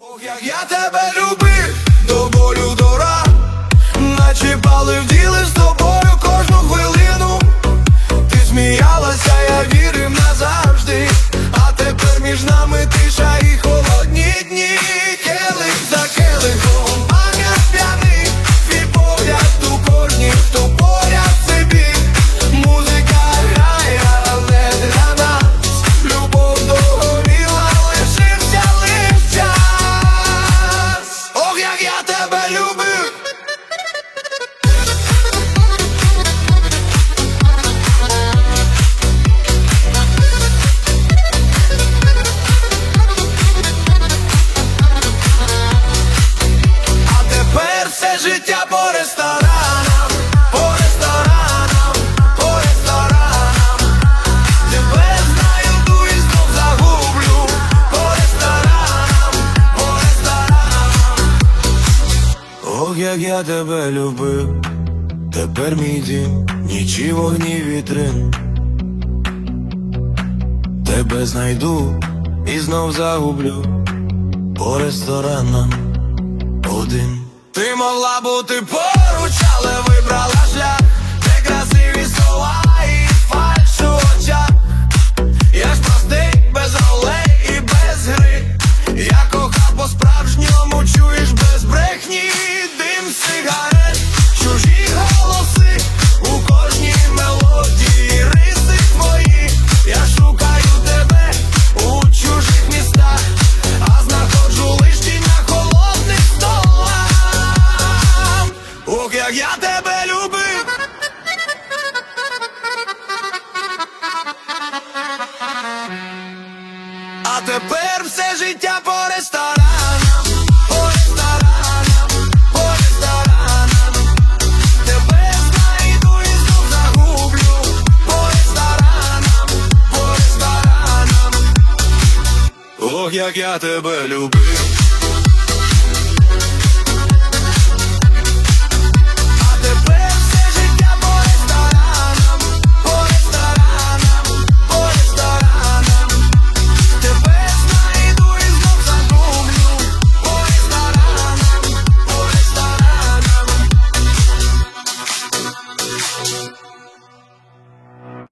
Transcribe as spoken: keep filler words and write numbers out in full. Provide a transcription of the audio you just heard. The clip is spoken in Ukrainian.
Ох, як я тебе любив, до болю дора, наче палив діли з тобою кожну хвилину. Ти сміялася, я вірив назавжди, а тепер між нами тиша і холодні дні. Келих за келихом, а я п'яний, твій погляд у кожній, хто поряд собі. Музика грає, але для нас любов догоріла, лишився лиш час. Ох, як я тебе любив. Життя по ресторанам, по ресторанам, по ресторанам. Тебе знайду і знов загублю. По ресторанам, по ресторанам. Ох, як я тебе любив. Тепер мій дім, нічі вогні вітрин. Тебе знайду і знов загублю. По ресторанам один. Ти могла бути поруч, але вибрала шлях, де красиві слова і фальш у очах. Я ж простий, без ролей і без гри. Я кохав по-справжньому, чуєш, без брехні. Дим сигарет, чужі голоси, у кожній мелодії риси твої. Я шукаю тебе у чужих містах, а знаходжу лиш тінь на холодних столах. Ох, як я тебе любив. А тепер все життя по ресторанам, по ресторанам, по ресторанам. Тебе знайду і знов загублю. По ресторанам, по ресторанам. Ох, як я тебе любив.